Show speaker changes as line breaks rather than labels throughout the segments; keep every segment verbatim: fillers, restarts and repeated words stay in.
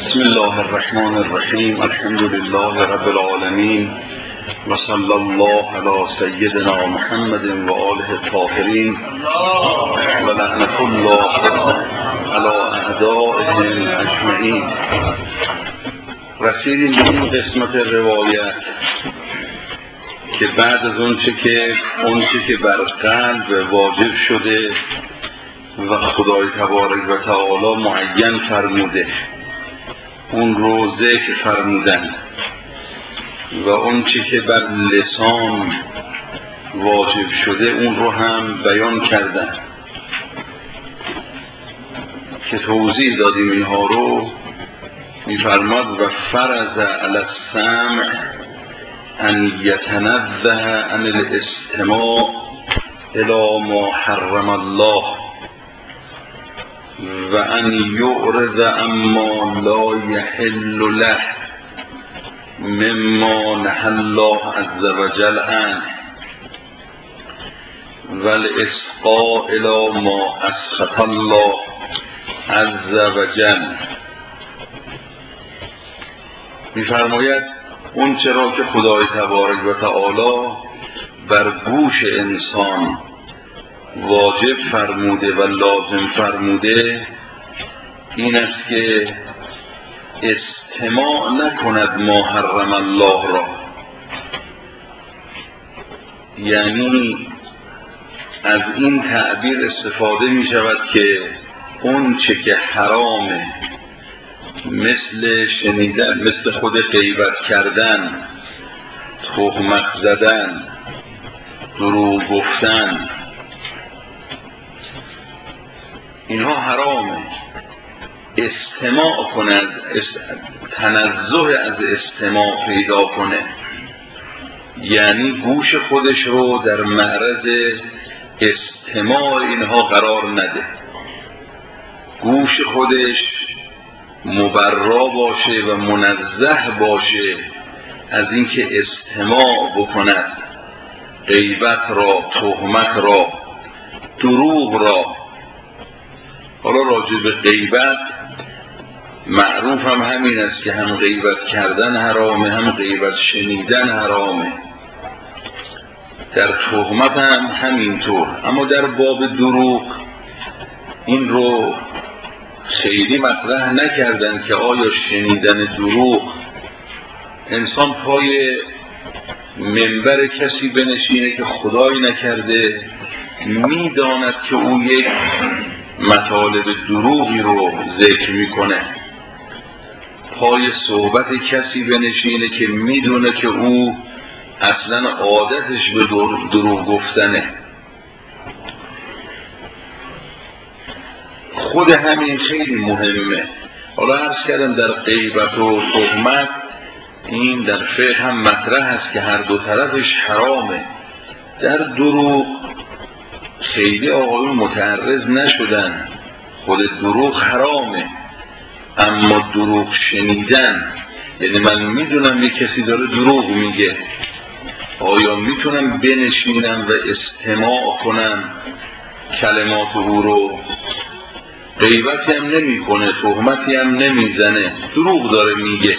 بسم الله الرحمن الرحیم. الحمد لله رب العالمین و صلی الله علی سیدنا محمد و آله الطاهرین و لعنة الله علی اعدائهم اجمعین. رسیدیم به این قسمت روایت که بعد از اون چه که اون چه که بر قلب واجب شده و خدای تبارک و تعالی معین فرموده اون رو ذکر فرمودن و اون چی که بر لسان واجب شده اون رو هم بیان کردن که توضیح دادیم اینها رو. می‌فرماد و فرض علی السمع ان یتنزه عن الاستماع الی ما حرم الله و ان یعرض عما لا یحل له مما نهى الله عز وجل عنه و الاسقاء الی ما اسخط الله عز وجل. می‌فرماید اون چرا که خدای تبارک و تعالی بر گوش انسان واجب فرموده و لازم فرموده این است که استماع نکند ما حرم الله را، یعنی از این تعبیر استفاده می شود که اون چه که حرامه مثل شنیدن، مثل خود غیبت کردن، تهمت زدن، دروغ گفتن، اینها حرامه. استماع کند، تنزه از استماع پیدا کنه، یعنی گوش خودش رو در معرض استماع اینها قرار نده، گوش خودش مبرا باشه و منزه باشه از اینکه استماع بکند غیبت را، تهمت را، دروغ را. حالا راجع به غیبت معروف هم همین است که هم غیبت کردن حرامه، هم غیبت شنیدن حرامه، در تهمت هم همینطور. اما در باب دروغ این رو خیلی مطرح نکردن که آیا شنیدن دروغ انسان پای منبر کسی بنشینه که خدای نکرده میداند که او یک مطالب دروغی رو ذکر میکنه، پای صحبت کسی بنشینه که میدونه که او اصلا عادتش به دروغ گفتنه. خود همین خیلی مهمه. حالا عرض کردم در غیبت و تهمت این در فقه هم مطرح است که هر دو طرفش حرامه. در دروغ خیلی آقایون متعرض نشدن، خود دروغ حرامه، اما دروغ شنیدن، یعنی من میدونم یک کسی داره دروغ میگه، آیا میتونم بنشینم و استماع کنم کلمات او رو؟ غیبتی هم نمی کنه، تهمتی هم نمیزنه، دروغ داره میگه.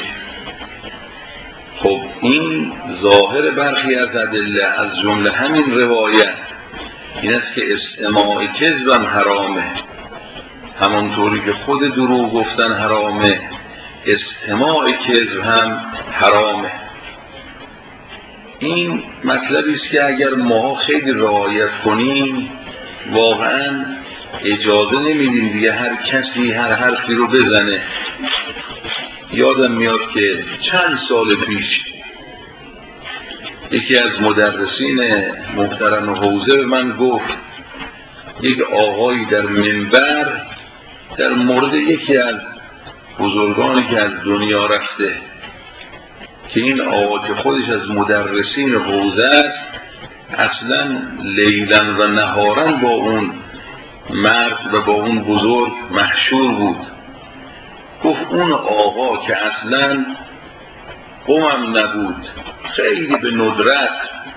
خب این ظاهر برخی از ادله، از جمله همین روایت این است که استماع کذبم حرامه، همانطوری که خود دروغ گفتن حرامه، استماع کذب هم حرامه. این مطلبی است که اگر ما خیلی رعایت کنیم واقعا اجازه نمیدیم دیگه هر کسی هر حرفی رو بزنه. یادم میاد که چند سال پیش یکی از مدرسین محترم حوزه به من گفت یک آقایی در منبر در مورد یکی از بزرگانی که از دنیا رفته که این آقا که خودش از مدرسین حوزه است اصلا لیلا و نهارا با اون مرد و با اون بزرگ محشور بود. گفت اون آقا که اصلا قومم نبود، خیلی به ندرت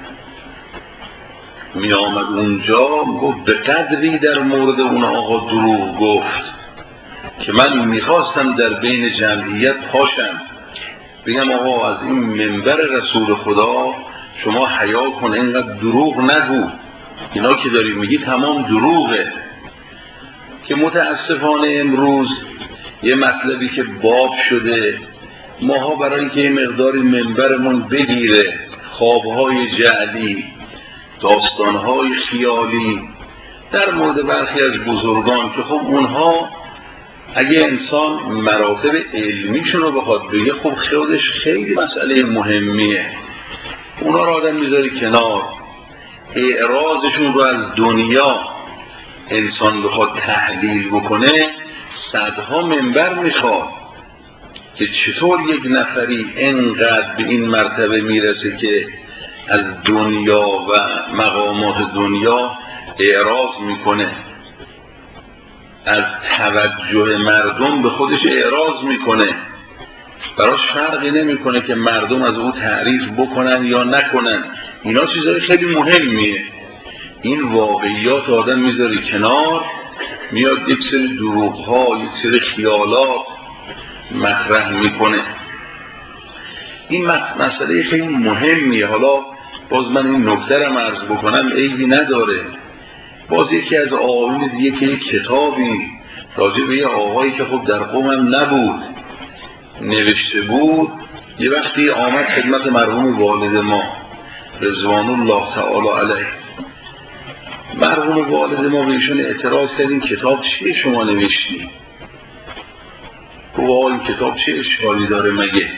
می آمد اونجا، گفت به قدری در مورد اون آقا دروغ گفت که من میخواستم در بین جمعیت پاشم بگم آقا از این منبر رسول خدا شما حیا کن، اینقدر دروغ نگو، اینا که داری میگی تمام دروغه. که متاسفانه امروز یه مطلبی که باب شده، ماها برای اینکه یه مقداری منبرمون بگیره، خوابهای جعلی، داستانهای خیالی در مورد برخی از بزرگان که خب اونها اگه انسان مراتب علمیشون رو بخواد بگه خب خودش خیلی مسئله مهمیه، اونا رو آدم میذاری کنار. اعراضشون رو از دنیا انسان بخواد تحلیل بکنه صدها منبر میخواد که چطور یک نفری انقدر به این مرتبه میرسه که از دنیا و مقامات دنیا اعراض میکنه، از توجه مردم به خودش اعراض میکنه، براش فرقی نمیکنه که مردم از او تعریف بکنن یا نکنن. اینا چیزهای خیلی مهمیه. این واقعیات آدم میذاری کنار، میاد یک سری دروغ ها، یک سری خیالات مطرح میکنه. این مسئله خیلی مهمیه. حالا باز من این نکته رو عرض بکنم، عیبی نداره. باز یکی از آقایون دیگه که یک کتابی راجع به یه آقایی که خب در قومم نبود نوشته بود، یه وقتی آمد خدمت مرحوم والد ما رضوان الله تعالی علیه. مرحوم والد ما به ایشون اعتراض کرد این کتاب چیه شما نوشتی؟ گفت آقا این کتاب چه اشکالی داره مگه؟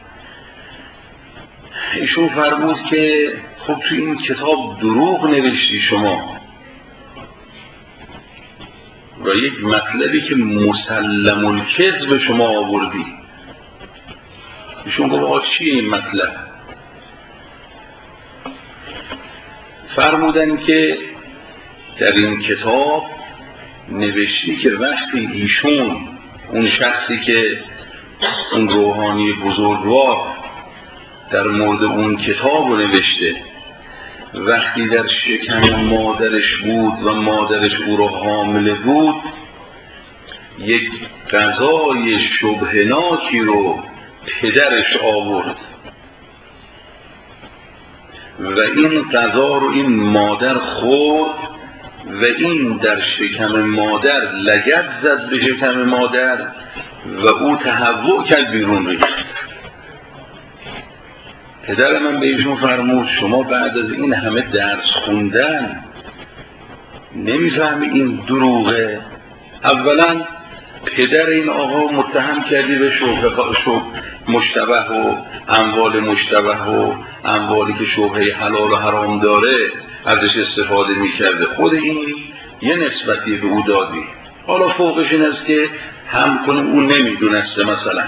ایشون فرمود که خب تو این کتاب دروغ نوشتی شما و یک مطلبی که مسلم الکذب شما آوردی. ایشون گفت آقا چیه این مطلب؟ فرمودن که در این کتاب نوشتی که وقتی ایشون اون شخصی که اون روحانی بزرگوار در مورد اون کتاب رو نوشته، وقتی در شکم مادرش بود و مادرش او رو حامله بود، یک غذای شبهناکی رو پدرش آورد و این غذا رو این مادر خورد و این در شکم مادر لگد زد به شکم مادر و او تهوع کرد بیرون ریخت. پدر من به ایشون فرمود شما بعد از این همه درس خوندن نمیفهمی این دروغه؟ اولا پدر این آقا متهم کردی به شبهه مشتبه و اموال مشتبه و اموالی که شبهه حلال و حرام داره ازش استفاده میکرده، خود این یه نسبتی به او دادی. حالا فوقش این است که هم کنیم اون نمیدونسته. مثلا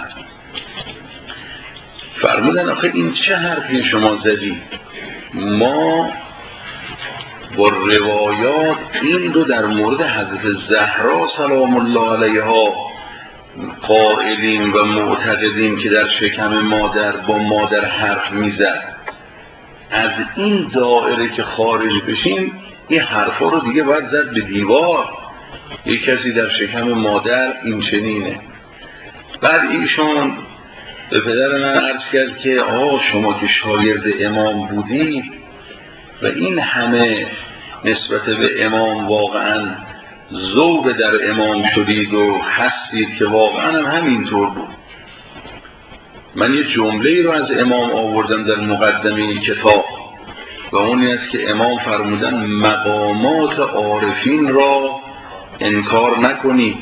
فرمودن آخه این چه حرفی شما زدی؟ ما با روایات این رو در مورد حضرت زهرا سلام الله علیها قائلیم و معتقدیم که در شکم مادر با مادر حرف میزد. از این دائره که خارج بشیم این حرفا رو دیگه باید زد به دیوار. یک کسی در شکم مادر این چنینه. بعد ایشون به پدر من عرض کرد که آه شما که شاگرد امام بودید و این همه نسبت به امام واقعا ذوق در امام شدید و هستید که واقعا هم همینطور بود. من یه جمله رو از امام آوردم در مقدمه کتاب و اونی است که امام فرمودن مقامات عارفین را انکار نکنید.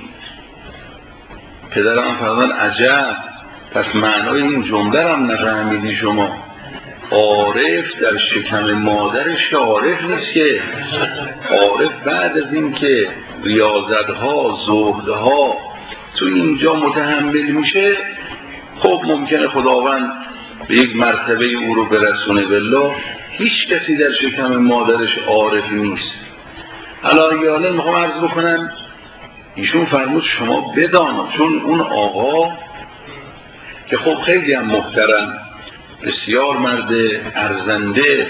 پدرم فرمودن عجب، پس معنای این جمله رو هم نفهمیدی شما؟ عارف در شکم مادرش که عارف نیست که. عارف بعد از این که ریاضتها زهدها تو اینجا متحمل میشه، خب ممکنه خداوند به یک مرتبه او رو برسونه. بالله هیچ کسی در شکم مادرش عارف نیست. حالا میخوام عرض بکنم ایشون فرمود شما بدان، چون اون آقا که خب خیلی هم محترم، بسیار مرد ارزنده،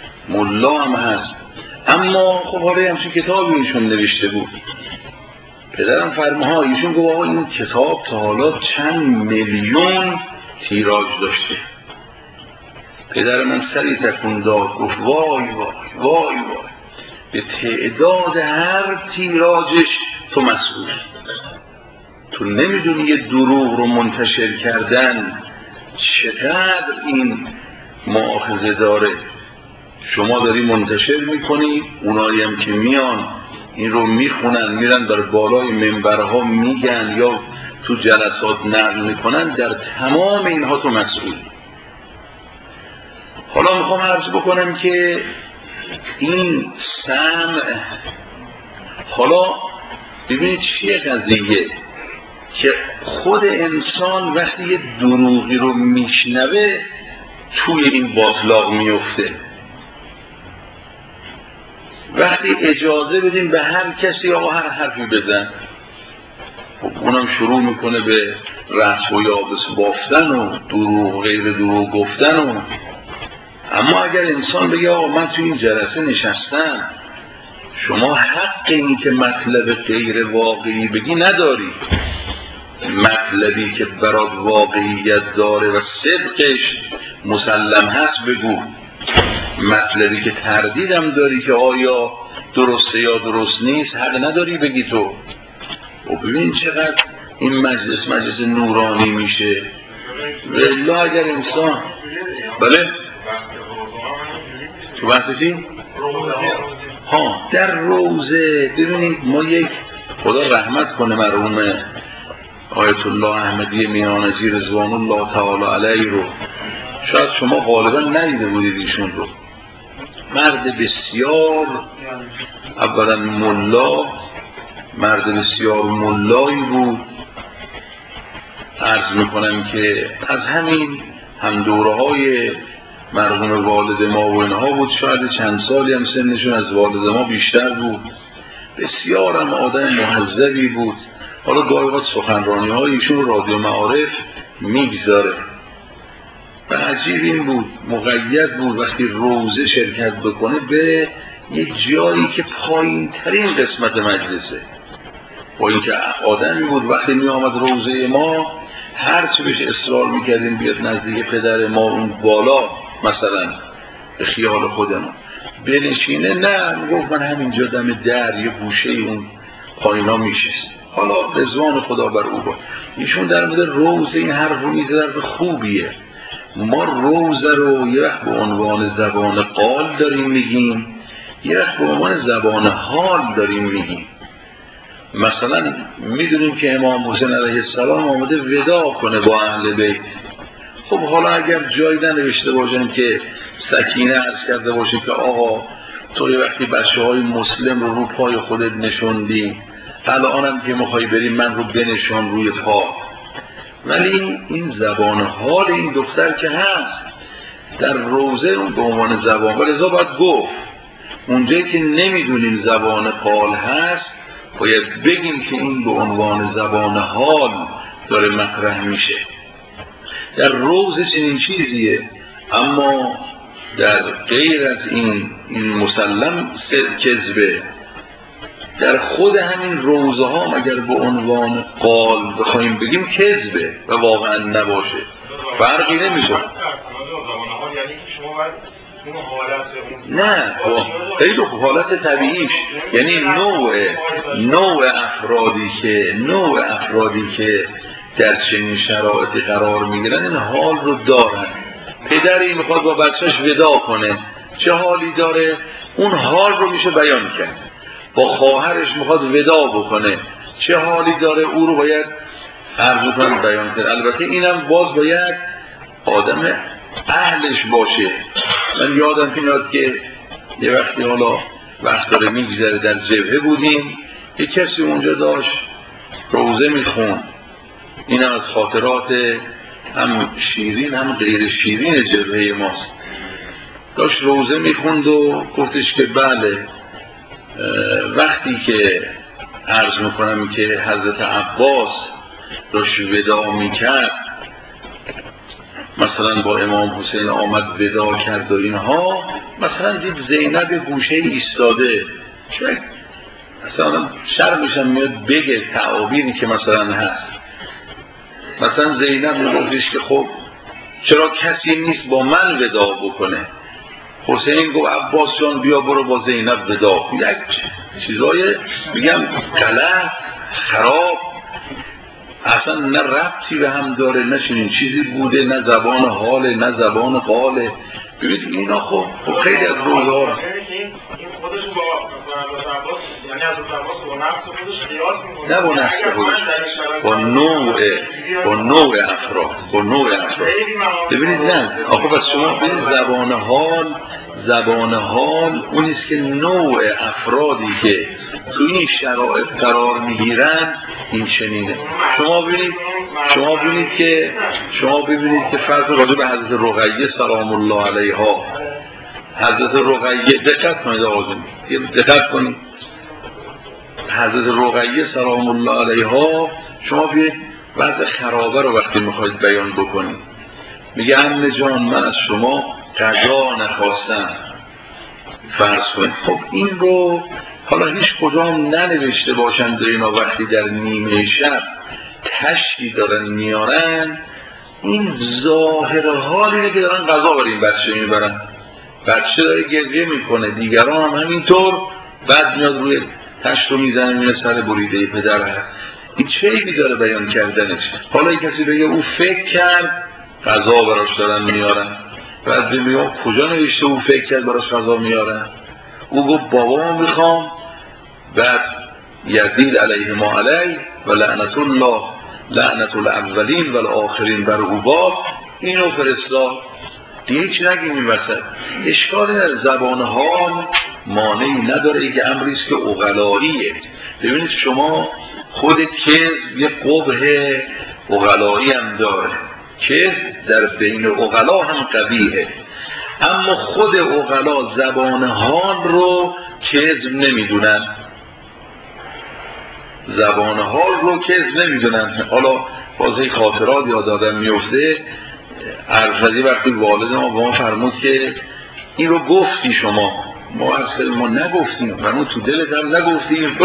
ملا هم هست، اما خب حالا همچین کتابی ایشون نوشته بود. پدرم فرماها ایشون گفت آقا این کتاب تا حالا چند میلیون تیراژ داشته. پدر من سری تکون داد گفت وای وای وای وای، به تعداد هر تیراژش تو مسئول. تو نمیدونی یه دروغ رو منتشر کردن چقدر این مؤاخذه داره. شما داری منتشر میکنی، اونایی هم که میان این رو میخونن میرن در بالای منبرها میگن یا تو جلسات نقل میکنن، در تمام اینها تو مسئول. حالا میخوام عرض بکنم که این سمع، حالا ببینید چیه قضیه که خود انسان وقتی یه دروغی رو میشنوه توی این باطلاق میفته. وقتی اجازه بدیم به هر کسی آقا هر حرفی بزن، اونم شروع میکنه به رأس و یابس بافتن و دروغ غیر دروغ گفتن و. اما اگر انسان بگه آقا من توی این جلسه نشستم، شما حق این که مطلب غیر واقعی بگی نداری، مطلبی که برات واقعیت داره و صدقش مسلم هست بگو. مطلبی که تردیدم داری که آیا درسته یا درست نیست حق نداری بگی تو. و ببین چقدر این مجلس مجلس نورانی میشه. والله اگر انسان بله تو بحثی ها در روزه ببینید ما یک خدا رحمت کنه مرحوم آیت الله احمدی میانجی رضوان الله تعالی علیه رو، شاید شما غالبا ندیده بودید ایشون رو. مرد بسیار اولا ملا، مرد بسیار ملایی بود. عرض میکنم که از همین هم دوره های مرحوم والد ما و اینها بود، شاید چند سالی هم سنشون از والد ما بیشتر بود. بسیار هم آدم مهذبی بود. حالا گاهی وقت سخنرانی های ایشون رادیو معارف میگذاره و عجیب این بود مقید بود وقتی روزه شرکت بکنه به یه جایی که پایین ترین قسمت مجلسه. با اینکه آدمی بود وقتی می آمد روزه ما هر چی بهش اصرار میکردیم بیاد نزدیک پدر ما اون بالا، مثلا به خیال خودمون بنشینه، نه میگفت من همینجا دم در یه گوشه اون پایینا میشست. حالا رضوان خدا بر او بود. ایشون در مورد روزه این حرف رو میزد خوبیه. ما روزه رو یه وقت به عنوان زبان قال داریم میگیم، یه وقت به عنوان زبان حال داریم میگیم. مثلا میدونیم که امام حسین علیه السلام آمده ودا کنه با اهل بیت. خب حالا اگر جایی ننوشته باشن که سکینه عرض کرده باشه که آقا تو یه وقتی بچه های مسلم رو رو پای خودت نشوندی، الانم که میخوای بریم من رو بنشان روی پا. ولی این زبان حال این دختر که هست در روزه اون به عنوان زبان، ولی ازا باید گفت اونجایی که نمیدونیم زبان قال هست باید بگیم که این به عنوان زبان حال داره مطرح میشه. در روزه چنین چیزیه، اما در غیر از این این مسلم کذبه. در خود همین روزه ها اگر به عنوان قال بخوایم بگیم کذبه و واقعا نباشه فرقی نمیشه. نه خیلی خوب حالت طبیعیش، یعنی نوع نوع افرادی که نوع افرادی که در چنین شرایطی قرار میگیرن این حال رو دارن. پدری میخواد با بچهش ودا کنه چه حالی داره، اون حال رو میشه بیان کرد. با خواهرش میخواد ودا بکنه چه حالی داره، او رو باید عرض کنن بیان کرد. البته اینم باز باید آدم اهلش باشه. من یادم میاد که یه وقتی حالا وقت داره میگذره در جبهه بودیم، یه کسی اونجا داشت روزه میخوند. این هم از خاطرات هم شیرین هم غیر شیرین جبهه ماست. داشت روزه میخوند و گفتش که بله وقتی که عرض میکنم که حضرت عباس داشت ودا میکرد، مثلا با امام حسین آمد ودا کرد و اینها، مثلا دید زینب گوشه ایستاده، چه مثلا شرمشم میاد بگه تعابیری که مثلا هست. مثلا زینب میگفتش که خب چرا کسی نیست با من ودا بکنه؟ حسین گفت عباس جان بیا برو با زینب ودا. یک چیزای میگم غلط، خراب، اصلا نه ربطی به هم داره، نه چنین چیزی بوده، نه زبان حاله نه زبان قاله. ببینید اینا خب خیلی از روزها
خودش با عباس یعنی از عباس با نفس خودش قیاس می‌کنه،
نه با نفس خودش، با نوع با نوع افراد با نوع افراد. ببینید نه آخه بس شما ببینید زبان حال زبان حال اونیست که نوع افرادی که تو این شرایط قرار میگیرن این چنینه. شما ببینید شما ببینید که شما ببینید که فرض راجع به حضرت رقیه سلام الله علیها، حضرت رقیه دقت کنید آقایون، دقت کنید حضرت رقیه سلام الله علیها، شما بیاید وضع خرابه رو وقتی میخواید بیان بکنید، میگه عمه جان من از شما قضا نخواستم، فرض کنید. خب این رو حالا هیچ کدام ننوشته باشند و اینا وقتی در نیمه شب تشکی دارن میارن، این ظاهر حال اینه که دارن قضا برای این بچه میبرن، بچه داره گریه میکنه، دیگران هم همینطور، بعد میاد روی تشت رو میزنه میره سر بریده پدر هست. این چه ایدی داره بیان کردنش؟ حالا این کسی بگه او فکر کرد قضا براش دارن میارن، بعد میگم کجا نوشته او فکر کرد براش قضا میارن؟ او گفت بابا میخوام، بعد یزید علیه ما علیه و لعنت الله لعنت الاولین و الاخرین بر او باد، اینو فرستاد. دیگه چی نگیم این وسط؟ اشکالی از زبان حال مانعی نداره، ای که امریست که اغلاییه. ببینید شما خود کذب یه قبح اغلایی هم داره، کذب در بین اغلا هم قبیحه، اما خود اغلا زبان حال رو کذب نمیدونن، زبان حال رو کذب نمیدونن. حالا بازه خاطرات یاد آدم میفته، ارشدی وقتی والد ما با ما فرمود که این رو گفتی شما، ما اصلا ما نگفتیم، فرمود تو دلت هم نگفتیم.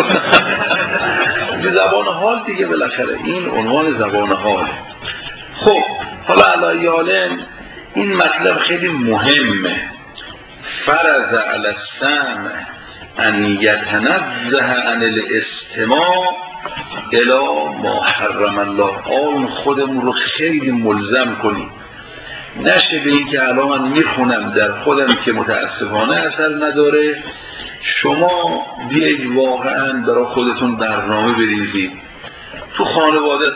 زبان حال دیگه بالاخره این عنوان زبان حال. خب حالا علی حالن این مطلب خیلی مهمه. فرض علی السمع ان یتنزه عن الاستماع الی ما حرم الله. آن خودمون رو خیلی ملزم کنیم، نشه به این که الان من میخونم در خودم که متاسفانه اثر نداره، شما بیایید واقعا برای خودتون برنامه بریزید تو خانواده‌تون.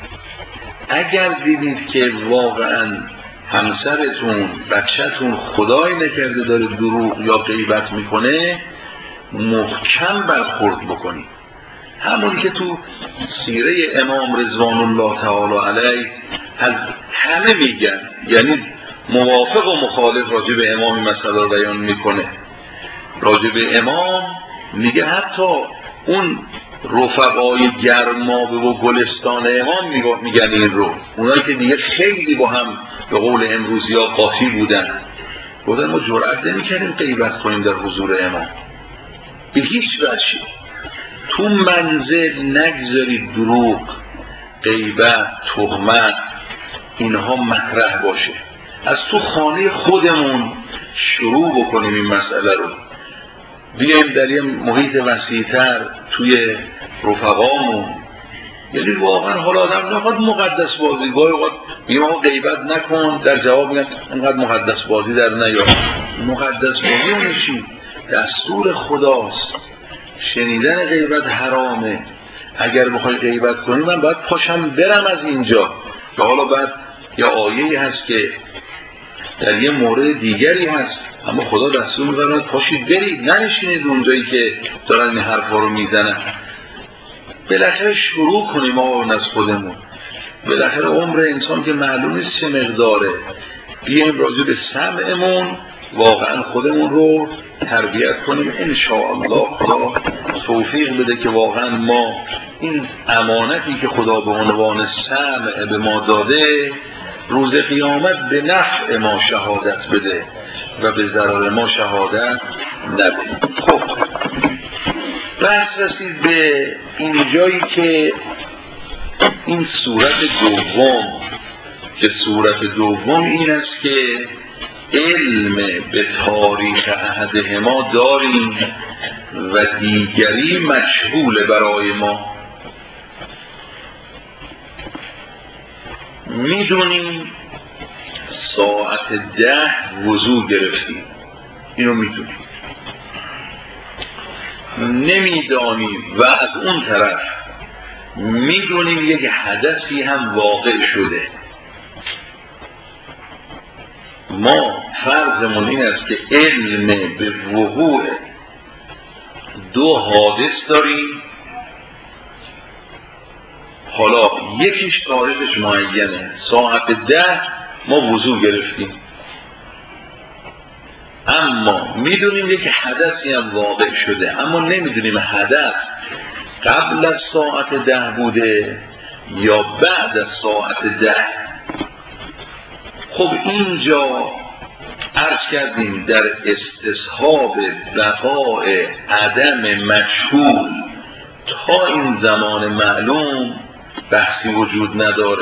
اگر دیدید که واقعا همسرتون بچه‌تون خدای نکرده داره دروغ یا غیبت میکنه، محکم برخورد بکنید. همونی که تو سیره امام رضوان الله تعالی علیه از همه میگن، یعنی موافق و مخالف راجع به امام مسئله رو بیان میکنه. راجع به امام میگه حتی اون رفقای گرمابه و گلستان امام میگن این رو، اونایی که دیگه خیلی با هم به قول امروزی ها قاطی بودن، بودن ما جرأت نمی‌کردیم غیبت کنیم در حضور امام به هیچ وجهی. تو منزل نگذارید دروغ، غیبت، تهمت اینها مطرح باشه. از تو خانه خودمون شروع بکنیم این مسئله رو، بیایم در یه محیط وسیع‌تر توی رفقامون. یعنی واقعا حالا آدم نخواد مقدس بازی، گاهی اوقات میگم آقا غیبت نکن، در جواب میگن اینقدر مقدس بازی در نیار. مقدس بازی نشید، دستور خداست، شنیدن غیبت حرامه. اگر بخوای غیبت کنی من باید پاشم برم از اینجا. و حالا بعد یا آیه‌ای هست که در یه مورد دیگری هست، اما خدا دستور می‌فرماید پاشید برید، ننشینید اونجایی که دارن این حرفا رو میزنن. بالاخره شروع کنیم آقا از خودمون. بالاخره عمر انسان که معلوم نیست چه مقداره، بیایم راجع به سمعمون واقعا خودمون رو تربیت کنیم. انشاءالله خدا توفیق بده که واقعا ما این امانتی که خدا به عنوان سمع به ما داده روز قیامت به نفع ما شهادت بده و به ضرر ما شهادت نده. خب بحث رسید به این جایی که این صورت دوم که صورت دوم این است که علم به تاریخ احدهما داریم و دیگری مجهول برای ما. میدونیم ساعت ده وضو گرفتیم، اینو میدونیم. نمیدانیم و از اون طرف میدونیم یک حدثی هم واقع شده. ما فرضمون این است که علم به وقوع دو حادث داریم. حالا یکیش تاریخش معینه، ساعت ده ما وضو گرفتیم، اما میدونیم یک حدثی هم واقع شده، اما نمیدونیم حدث قبل از ساعت ده بوده یا بعد از ساعت ده. خب اینجا عرض کردیم در استصحاب بقاء عدم مجهول تا این زمان معلوم بحثی وجود نداره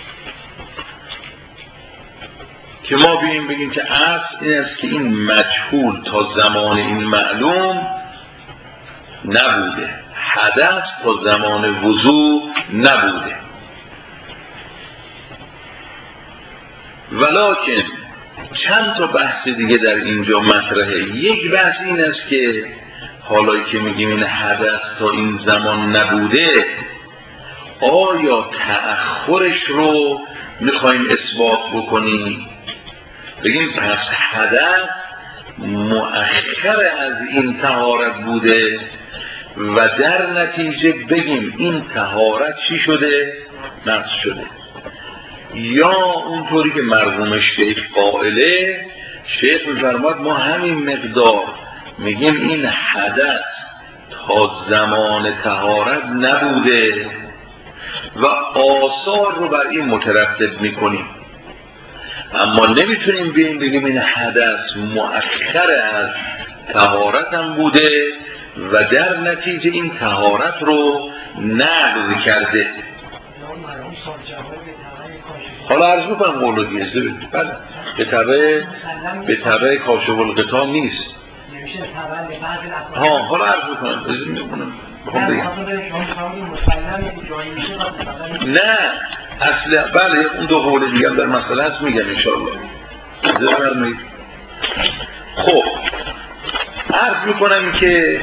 که ما بیم بگیم که اصل این است که این مجهول تا زمان این معلوم نبوده، حدث تا زمان وضو نبوده. ولکن چند تا بحث دیگه در اینجا مطرحه. یک بحث این است که حالا که میگیم این حدث تا این زمان نبوده، آیا تأخرش رو میخوایم اثبات بکنیم؟ بگیم پس حدث مؤخر از این طهارت بوده و در نتیجه بگیم این طهارت چی شده؟ نقض شده. یا اونطوری که مرحوم شیخ قائله، شیخ می‌فرماد ما همین مقدار میگیم این حدث تا زمان طهارت نبوده و آثار رو بر این مترتب میکنیم، اما نمیتونیم بگیم بگیم این حدث مؤخر از طهارت هم بوده و در نتیجه این طهارت رو نقض کرده. حالا عرض میکنم مولودی ازده بید بله به طبع به طبع کاشف الغطا نیست. ها حالا عرض میکنم ازده میکنم بخوام بگم نه اصلا بله اون دو قول دیگه در مسئله هست میگم انشاءالله. ازده فرمایید. خب عرض میکنم که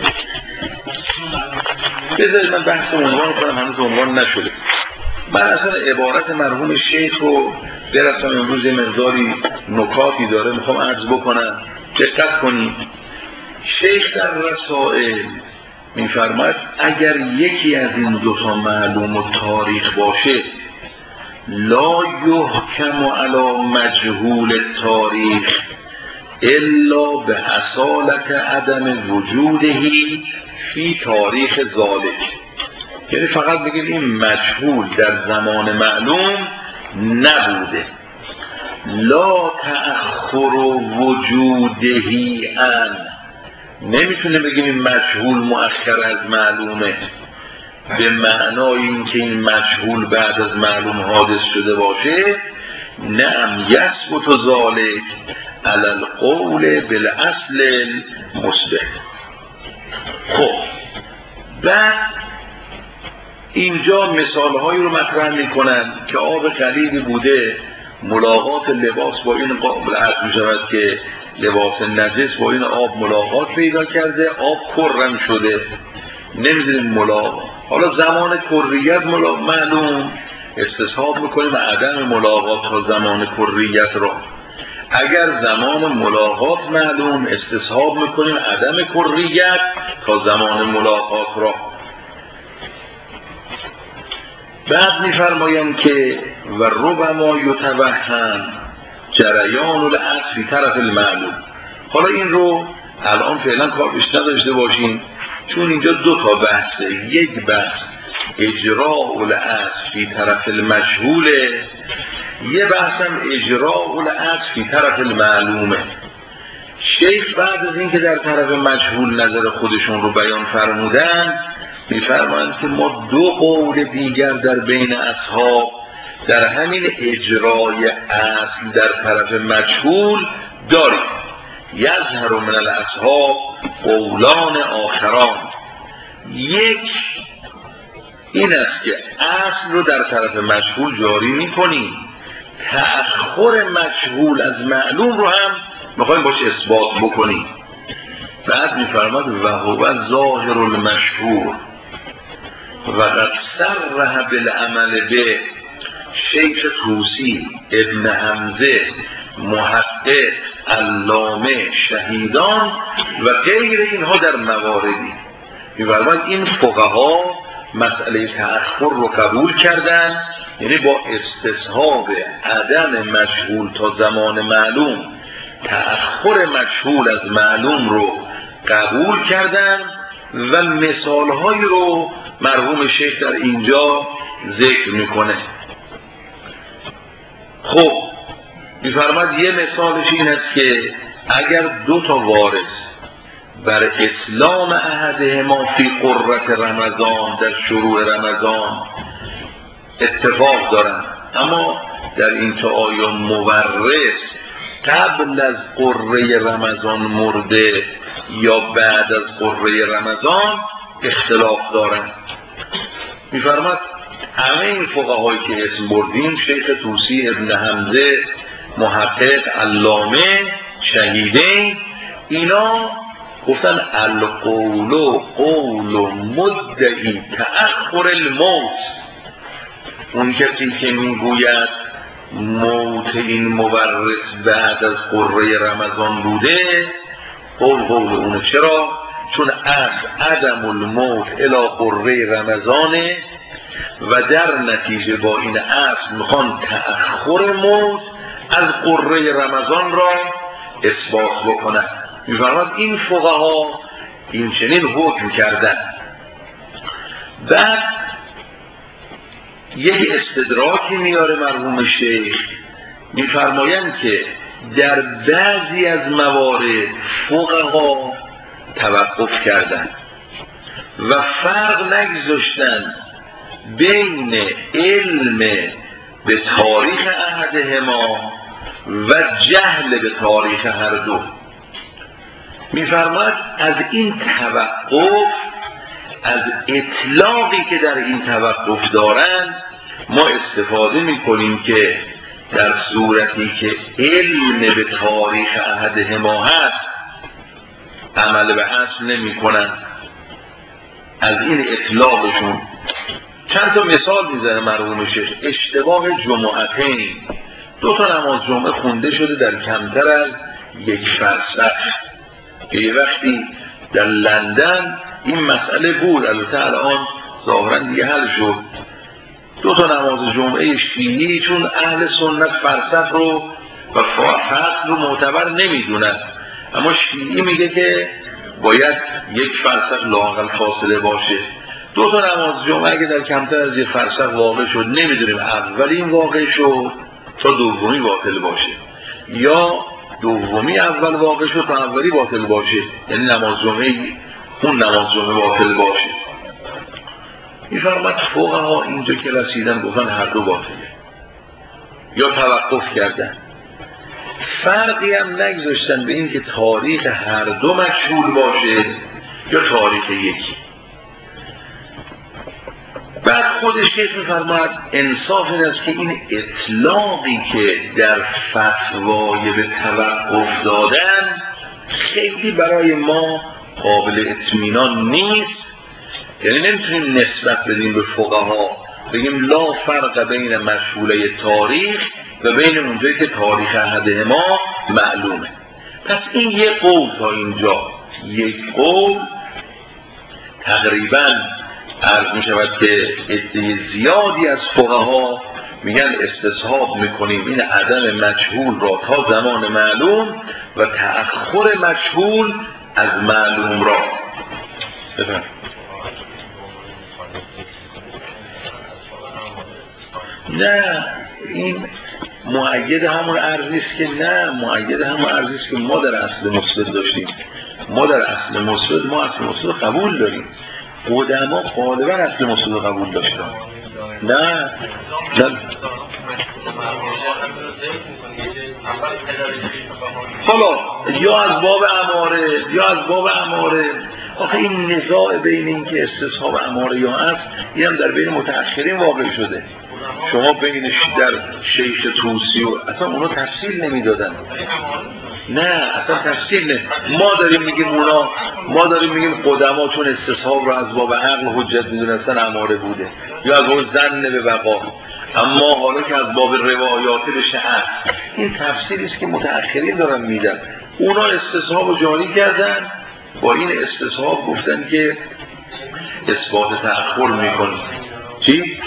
بذارید من بحث عنوان کنم، هنوز عنوان نشده. من اصلا عبارت مرحوم شیخ رو درستم امروز یه مقداری نکاتی داره میخوام عرض بکنم، دقت کنید. شیخ در رسائل میفرماید اگر یکی از این دوتا معلوم و تاریخ باشه لا یحکم علی مجهول تاریخ الا به اصالت عدم وجودهی فی تاریخ ذالک. یعنی فقط بگیم این مجهول در زمان معلوم نبوده، لا تأخر وجودهی ان، نمیتونه بگیم این مجهول مؤخر از معلومه به معنای اینکه این مجهول بعد از معلوم حادث شده باشه. نعم یثبت ذالک علی القول بالاصل المثبت. خب بعد اینجا مثالهایی رو مطرح میکنن که آب خلیلی بوده، ملاقات لباس با این قابل عرض میشود که لباس نجس با این آب ملاقات پیدا کرده، آب کرم شده، نمیدونیم ملاقات. حالا زمان کریت معلوم، استصحاب میکنیم عدم ملاقات تا زمان کریت را. اگر زمان ملاقات معلوم، استصحاب میکنیم عدم کریت تا زمان ملاقات را. بعد میفرمایند که و ربما یتوهم جریان الاصل فی طرف المعلوم. حالا این رو الان فعلا کار بهش نداشته باشیم، چون اینجا دو تا بحثه. یک بحث اجراء الاصل فی طرف المجهوله، یه بحث هم اجراء الاصل فی طرف المعلومه. شیخ بعد از اینکه در طرف مجهول نظر خودشون رو بیان فرمودن میفرمایند که ما دو قول دیگر در بین اصحاب در همین اجرای اصل در طرف مجهول داریم. یظهر من الاصحاب قولان آخران، یک این است که اصل رو در طرف مجهول جاری میکنیم، تأخر مجهول از معلوم رو هم میخوایم باش اثبات بکنیم. بعد میفرماد و هو ظاهر المشهور و قد صرح بالعمل به شیخ طوسی ابن حمزه محقق علامه شهیدان و غیر اینها در مواردی. می‌فرماید این فقها مسئله تأخر رو قبول کردن، یعنی با استصحاب عدم مجهول تا زمان معلوم تأخر مجهول از معلوم رو قبول کردن و مثالهایی رو مرحوم شیخ در اینجا ذکر میکنه. خب میفرماد یه مثالش این است که اگر دو تا وارث بر اسلام احدهما فی قرة رمضان در شروع رمضان اتفاق دارن، اما در این تا آیا مورث قبل از قره رمضان مرده یا بعد از قره رمضان اختلاف دارن. میفرماد همه این فقهایی که اسم بردیم، شیخ طوسی ابن حمزه محقق علامه شهیدین، اینا گفتن القول قول مدعی تأخر الموت. اون کسی که میگوید موت این مورث بعد از قره رمضان بوده، قول قول اونه. چرا؟ چون از عدم الموت الی قره رمضانه و در نتیجه با این اصل میخوان تأخر موت از قره رمضان را اثبات بکنن. میفرماد این فقها این چنین حکم کردن. بعد یک استدراکی میاره مرحوم شیخ، میفرمایند که در بعضی از موارد فقها توقف کردن و فرق نگذاشتن بین علم به تاریخ احدهما و جهل به تاریخ هر دو. میفرماید از این توقف، از اطلاقی که در این توقف دارن ما استفاده میکنیم که در صورتی که علم به تاریخ احدهما هست عمل به اصل نمی کنن. از این اطلاقشون چند تا مثال میزنه مرحوم شیخ. اشتباه جمعتین، دو تا نماز جمعه خونده شده در کمتر از یک فرسخ. یه وقتی در لندن این مسئله بود، البته الان ظاهرا دیگه حل شد. دو تا نماز جمعه شیعی چون اهل سنت فرسخ رو و فصل رو معتبر نمیدونن، اما شیعی میگه که باید یک فرسخ لااقل فاصله باشه. دو تا نماز جمعه اگه در کمتر از یک فرسخ واقع شد، نمیدونیم اولین واقع شد تا دومی باطل باشه یا دومی اول واقع شد تا اولی باطل باشه، یعنی نماز جمعه اون نماز جمعه باطل باشه. میفرماد فقها اینجا که رسیدن گفتن هر دو باطله یا توقف کردن، فرقی هم نگذاشتن به این که تاریخ هر دو مجهول باشه یا تاریخ یکی. بعد خودش شیخ میفرماد انصاف این است که این اطلاقی که در فتوای به توقف دادن خیلی برای ما قابل اطمینان نیست. یعنی نمیتونیم نسبت بدیم به فقها بگیم لا فرق بین مشغوله تاریخ و بین اونجایی که تاریخ احدهما معلومه. پس این یک قول تا اینجا، یک قول تقریبا عرض می شود که عده زیادی از فقها میگن استصحاب میکنیم این عدم مجهول را تا زمان معلوم و تأخر مجهول از معلوم را. بفرم. نه این مؤید همون ارزی است که نه، مؤید همون ارزی است که ما در اصل مثبت داشتیم. ما در اصل مثبت ما اصل مثبت قبول داریم. قدما غالبا اصل مثبت قبول داشتن. نه نه حالا یا از باب اماره یا از باب اماره. آخه این نزاع بین این که استصحاب اماره یا هست این هم در بین متأخرین واقع شده. شما بینش در شیخ طوسی و اصلا اونا تفصیل نمیدادن. نه اصلا تفصیل نه. ما داریم میگیم اونا ما داریم میگیم قدما چون استصحاب رو از باب عقل حجت میدونستن اماره بوده یا از باب ظن به بقا، اما حالا که از باب روایات بشه هست. این تفصیلی است که متأخرین دارن میدن. اونا استصحاب رو جاری کردن، با این استصحاب گفتن که اثبات تأخر میکنیم. چی؟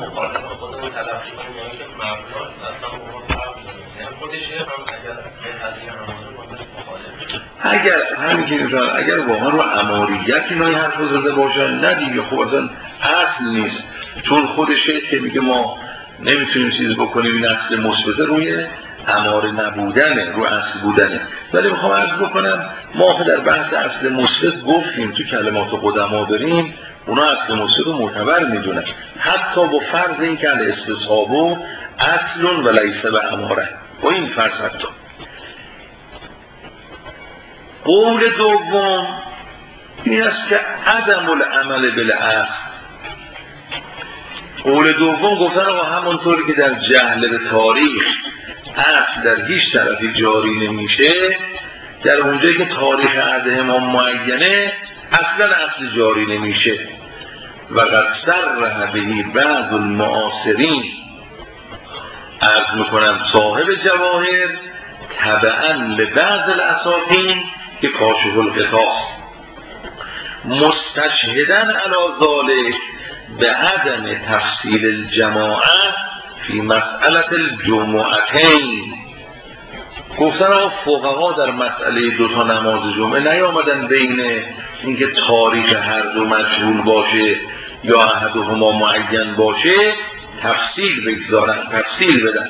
اگر همین که میفرد اگر واقعا رو اماریت اینای حرف زده باشن نه دیگه، خب اصلا اصل نیست. چون خود شیخ که میگه ما نمیتونیم چیز بکنیم، این اصل مثبت روی اماره نبودنه، رو اصل بودنه. ولی میخوام عرض بکنم ما در بحث اصل مثبت گفتیم تو کلمات قدما بریم اونا اصل مثبت رو معتبر میدونن، حتی با فرض این که الاستصحاب اصل و لیس به اماره. با این فرض حتی قول دوم این است که عدم العمل بالاصل. قول دوم گفتن آقا همونطوری که در جهل به تاریخ اصل در هیچ طرفی جاری نمیشه، در اونجایی که تاریخ عهد امام معینه اصلا اصل جاری نمیشه. و قد صرح به بعض المعاصرین، عرض میکنم صاحب جواهر، تبعا لبعض الاساطین که کاشف القطاع، مستشهدن علی ذلک به عدم تفصیل الجماعه فی مسئله الجمعتین. گفتن آقا فقها در مسئله دو تا نماز جمعه نیامدن بین اینکه تاریخ هر دو مجهول باشه یا احدهما معین باشه تفصیل بگذارن، تفصیل بدن.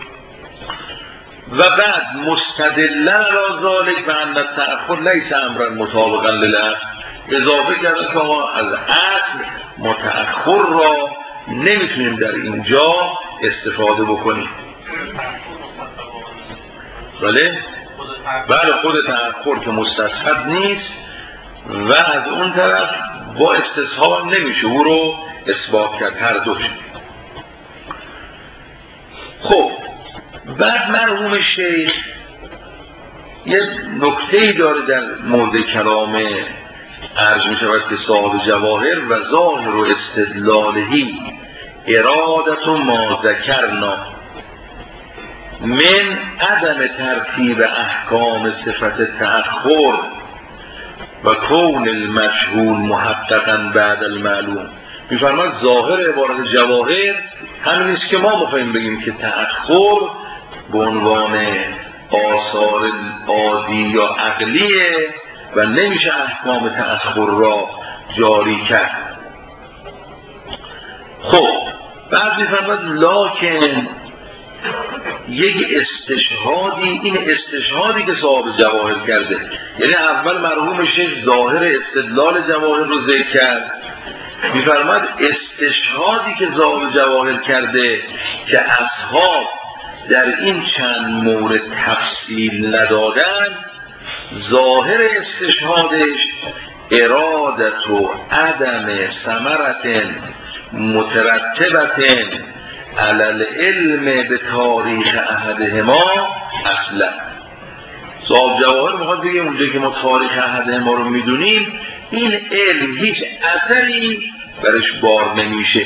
و بعد مستدلن علی ذلک و ان التأخر لیس امرا مطابقا للاصل، اضافه کردن که ما از اصل متأخر را نمیتونیم در اینجا استفاده بکنیم. بله بله خود تأخر که مستصحب نیست و از اون طرف با استصحاب نمیشه او رو اثبات کرد هر دوش. خب بعد مرحوم شیخ یه نکته‌ای داره در مورد کلام عرض می شود که صاحب جواهر و ظاهر و استدلالهی ارادت و ما ذکرنا من عدم ترتیب احکام صفت تأخر و کون المجهول محققا بعد المعلوم. میفرماید ظاهر عبارت جواهر همین است که ما میخوایم بگیم که تأخر به عنوان آثار عادی یا عقلیه و نمیشه احکام تأخر را جاری کرد. خب بعد میفرماید لکن یک استشهادی، این استشهادی که صاحب جواهر کرده، یعنی اول مرحوم شیخ ظاهر استدلال جواهر رو ذکر کرد، میفرماید استشهادی که صاحب جواهر کرده که اصحاب در این چند مورد تفصیل ندادن، ظاهر استشهادش ارادت و عدم ثمرت مترتبت علی العلم به تاریخ احدهما اصلا. صاحب جواهر میخواد بگه اونجا که ما تاریخ احدهما رو میدونیم این علم هیچ اثری برش بار نمیشه.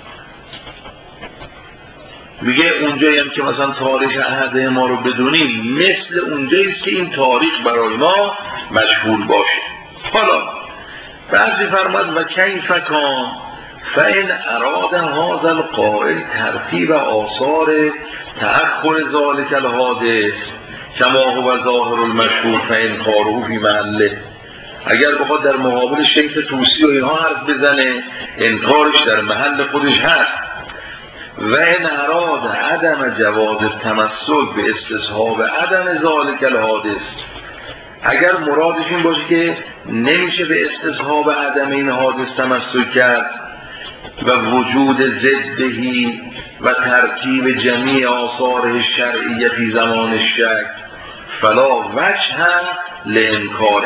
میگه اونجایی هم که مثلا تاریخ احدهما رو بدونیم مثل اونجایی که این تاریخ برای ما مشهور باشه. حالا بعضی فرماد و کیف کان فإن اراد هذا القائل ترتیب آثار تأخر ذلك الحادث کما هو ظاهر المشهور فإنکاره فی محله. اگر بخواد در مقابل شیخ طوسی و اینها حرف بزنه انکارش در محل خودش هست. و ان اراد عدم جواز تمسک به استصحاب عدم ذالک الحادث، اگر مرادش این باشه که نمیشه به استصحاب عدم این حادث تمسک کرد و وجود ضدهی و ترتیب جمیع آثار شرعیه فی زمان شک فلا وجه لانکاره.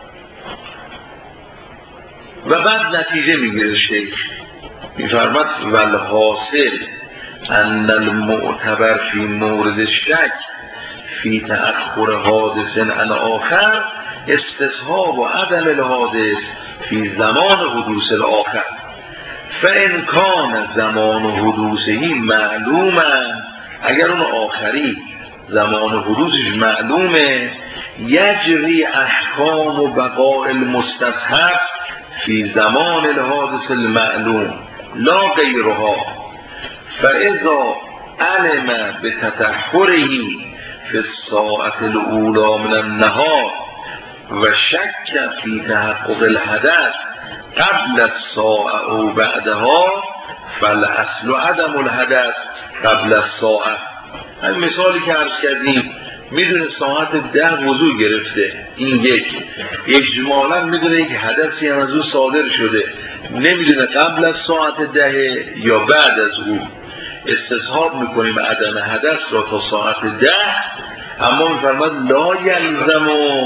و بعد نتیجه میگیره شیخ میفرماد والحاصل ان المعتبر فی مورد شک فی تأخر حادث عن آخر استصحاب و عدم الحادث فی زمان حدوث الاخر، فان کان زمان حدوثهی معلوما، اگر اون آخری زمان حدوثش معلومه، یجری احکام و بقاء المستصحب فی زمان الحادث المعلوم لا غیرها، فاذا علم بتطهره فی الساعة الاولى من النهار و شک فی تحقق الحدث قبل الساعة او بعدها فالاصل عدم الحدث قبل الساعة. این مثالی که عرض کردیم میدونه ساعت ده وضو گرفته، این یک اجمالا میدونه یک حدثی هم از او صادر شده، نمیدونه قبل از ساعت ده یا بعد از او. استصحاب میکنیم عدم حدث را تا ساعت ده، اما میفرماد لا یلزم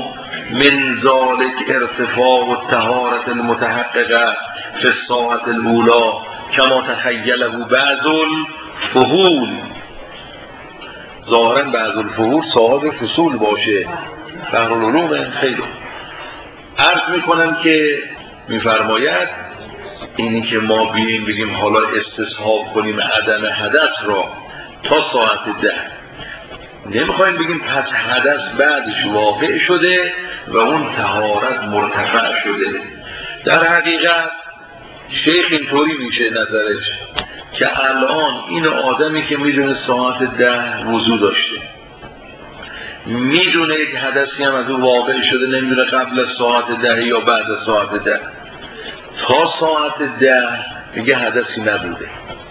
من ذلك ارتفاع الطهارة المتحققه فی الساعة الاولى کما تخیله بعض الفحول. ظاهرا بعض الفحول صاحب فصول باشه، بحرالعلوم خیلی. عرض میکنم که میفرماید اینی که ما بیاییم بگیم حالا استصحاب کنیم عدم حدث را تا ساعت ده، نمیخوایم بگیم پس حدث بعدش واقع شده و اون طهارت مرتفع شده. در حقیقت شیخ اینطوری میشه نظرش که الان این آدمی که میدونه ساعت ده وضو داشته، میدونه یک حدثی هم از اون واقع شده، نمیدونه قبل از ساعت ده یا بعد از ساعت ده، تا ساعت ده میگه حدثی نبوده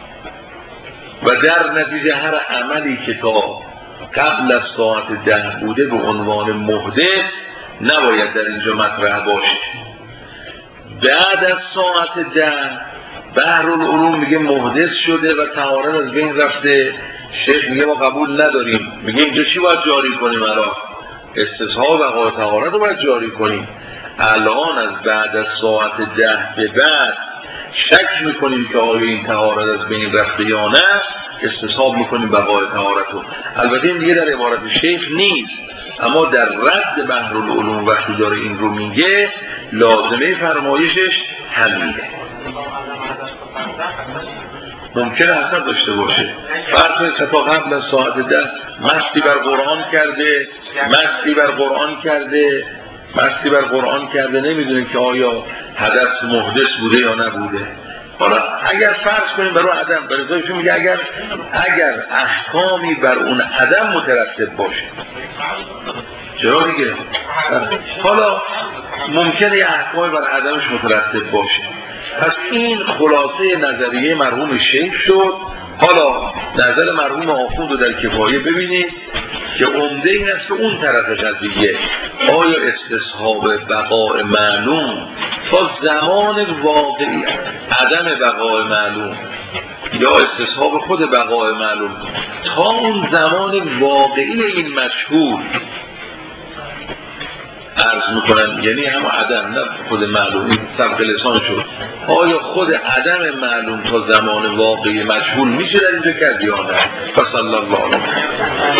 و در نتیجه هر عملی که تا قبل از ساعت ده بوده به عنوان محدث نباید در اینجا مطرح باشه. بعد از ساعت ده بحرالعلوم میگه محدث شده و طهارت از بین رفته، شیخ میگه ما قبول نداریم، میگه اینجا چی باید جاری کنیم؟ الان استصحاب و طهارت رو باید جاری کنیم. الان از بعد از ساعت ده به بعد شک میکنیم که آیا این طهارت از بین رفته یا نه، استصحاب میکنیم بقای طهارت رو. البته این دیگه در عبارت شیخ نیست، اما در رد بحرالعلوم وقتی داره این رو میگه لازمه فرمایشش همینه. ممکنه اثر داشته باشه. فرض کنید تا قبل از ساعت ده مستی بر قرآن کرده، مستی بر قرآن کرده، مستی بر قرآن کرده، نمیدونه که آیا حدث محدث بوده یا نبوده. حالا اگر فرض کنیم برای عدم، برای ازایشون میگه اگر اگر احکامی بر اون عدم مترتب باشه، چرا دیگه؟ حالا ممکنه یه احکامی بر عدمش مترتب باشه. پس این خلاصه نظریه مرحوم شیخ شد. حالا نظر مرحوم آخوند رو در کفایه ببینید که عمده این است که اون طرف قضیه آیا استصحاب بقاء معلوم تا زمان واقعی عدم بقاء معلوم یا استصحاب خود بقاء معلوم تا اون زمان واقعی این مشهور عرض میکنن، یعنی هم عدم نه خود معلوم، این سبق لسان شد، آیا خود عدم معلوم تا زمان واقعی مشهور میشه در اینجا کرد یا نه؟ فصلی الله علیه